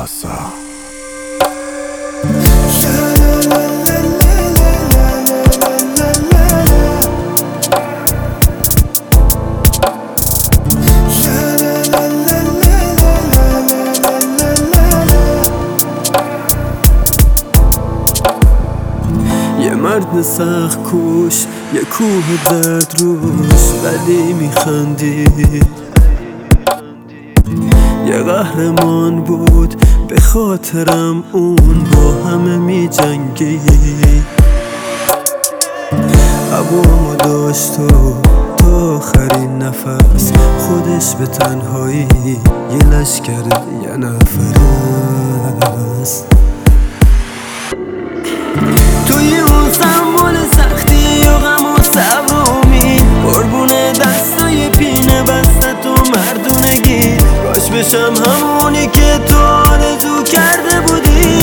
Casa. یه مرد سخت کوش، یه کوه درد روش، ولی میخندی. یه قهرمان بود به خاطرم، اون با همه میجنگی. عوامو داشت و تا آخرین نفس، خودش به تنهایی یه لشکر یه نفر است. توی اون سمبل سختی و غم و صبر و امید، قربون دستای پینه بستت و مردونگی. کاش بشم همونی که تو آرزو کرده بودی.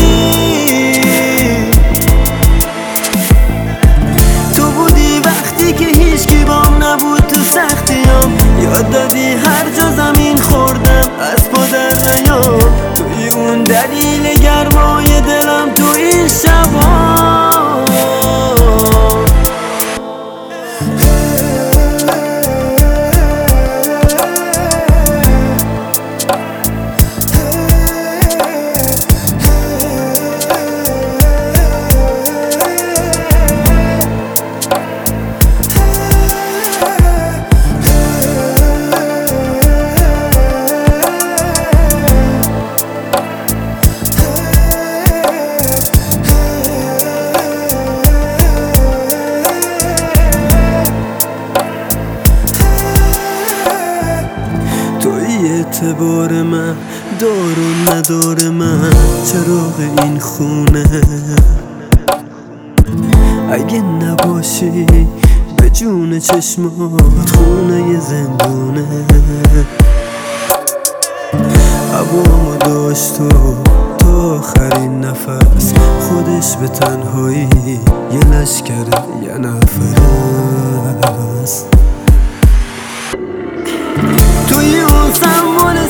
تو بودی وقتی که هیچکی بام نبود تو سختیام، یاد دادی هر جا زمین خوردم از پا در نیام. توی اون دلیل گرمای دلم تو این شبا. توی اعتبار من، دار و ندار من، چراغ این خونه. اگه نباشی به جون چشمات، خونه زندونه. عوامو داشت و تا آخرین نفس، خودش به تنهایی یه لشکر یه نفر است. توی اون سمبل